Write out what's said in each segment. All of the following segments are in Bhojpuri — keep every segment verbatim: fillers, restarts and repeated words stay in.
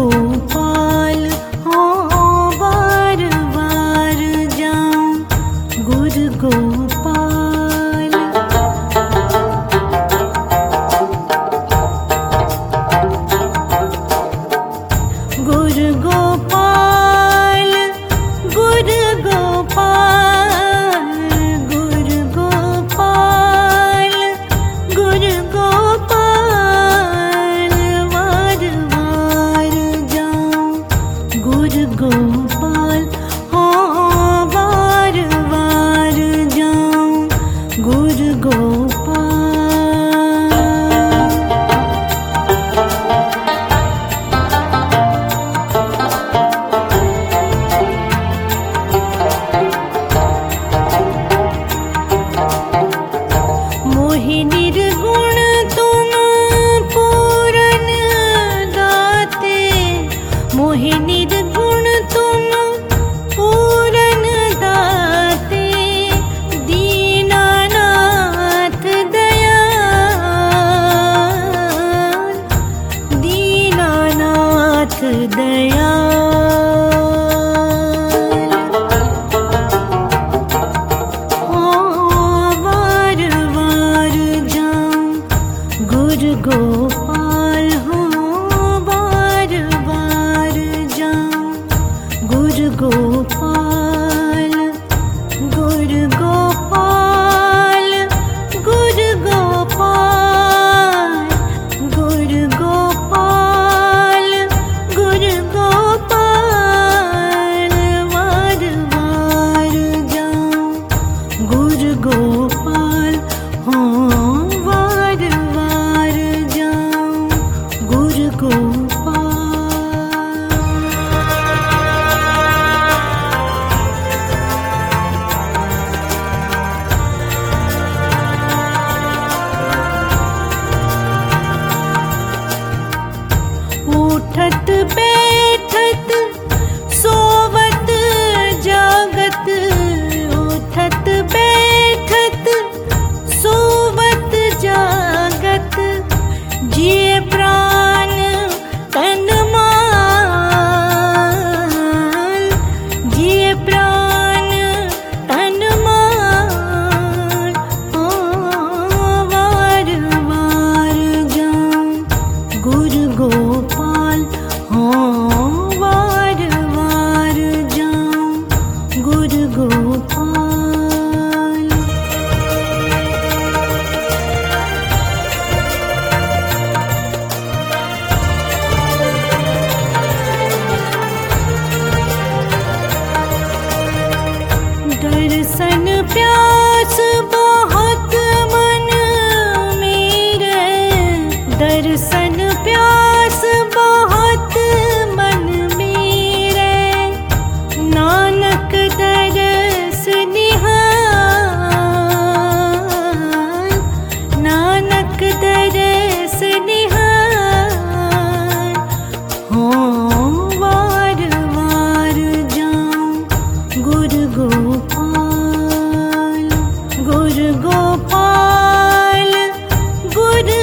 गोपाल हो बार बार जाऊं गुरु गोपाल। गुरु गोपाल गुरु गोपाल गुरु गोपाल गुरु गोपाल वार वार जाऊं गुरु गोपाल हो वार वार जाऊं गुरु गोपाल। मोहि निर्गुण तुम पूरन दाते मोहि निर्गुण तुम पूरन दाते दीनानाथ दयाल दीनानाथ दयाल। ओ वार वार जाऊं गुरु गोपाल हो बार बार जाऊं गुरु गोपाल। गुरु गोपाल गुरु गोपाल गुरु गोपाल गुरु गोपाल वार वार जाऊं गुरु गोपाल हो वार वार जाऊं गुरु गोपाल। उठत बैठत सोवत जागत उठत बैठत सोवत जागत जिए प्राण तन मान जिए प्राण तन मान। ओ वार वार जाऊं गुरु गोपाल हो वार वार जाऊं गुरु गोपाल। दर्शन प्यास बहुत मन मेरे दर्शन प्यास बहुत मन मेरे नानक दरस निहाल नानक दरस निहाल। हो वार वार जाऊं गुरु गोपाल। गुरु गोपाल गुरु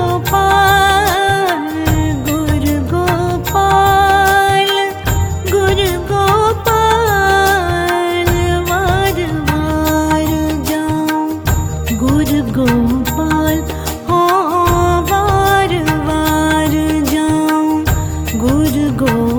गोपाल गुरु गोपाल गुरु गोपाल वार वार जाऊं गुरु गोपाल हो वार वार जाऊं गुरु गोपाल।